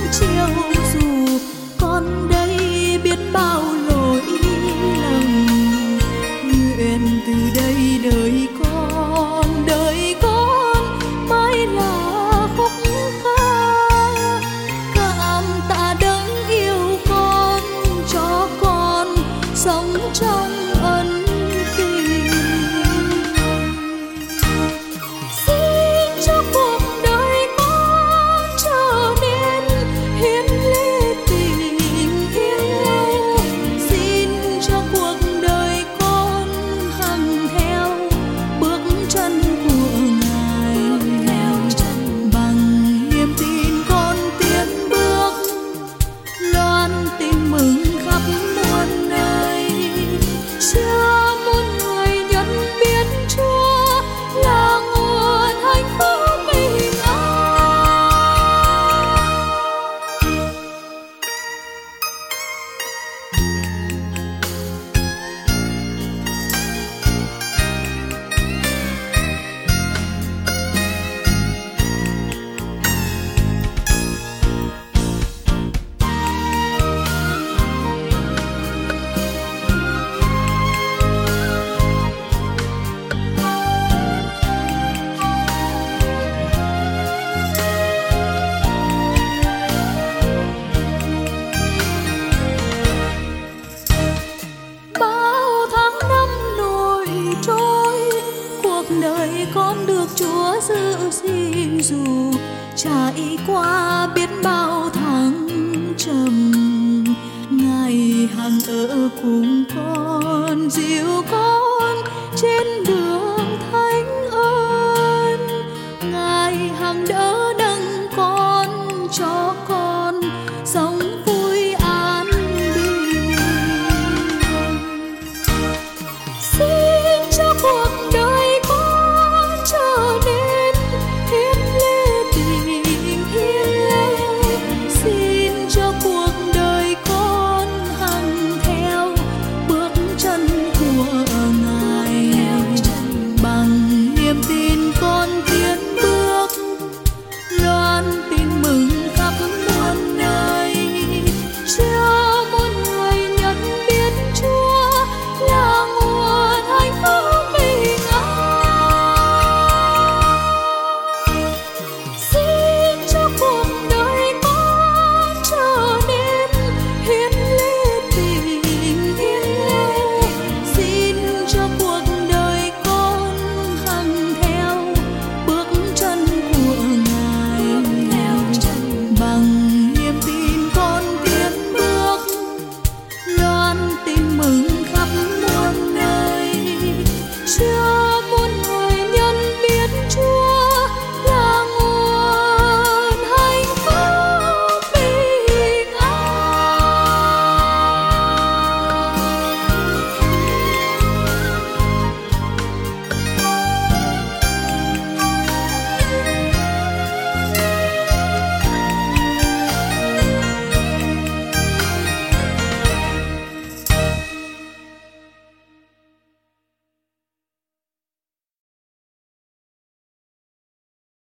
chiều dù con đây biết bao lỗi lầm. Nguyện từ đây đời con mãi là khúc ca, cảm tạ đấng yêu con cho con sống trong ân tình. Xin cho cuộc đời con trở nên hiến lệ tình yêu, xin cho cuộc đời con hằng theo bước chân của Ngài, bằng niềm tin con tiến bước loan tin mừng khắp muôn nơi, cho muôn người nhận biết Chúa là nguồn hạnh phúc bình an. Bao tháng năm nổi trôi, cuộc đời con được Chúa giữ gìn dù trải qua biết bao thăng trầm. Ngài hằng ở cùng con, dìu con trên đường thánh ơn. Ngài hằng đỡ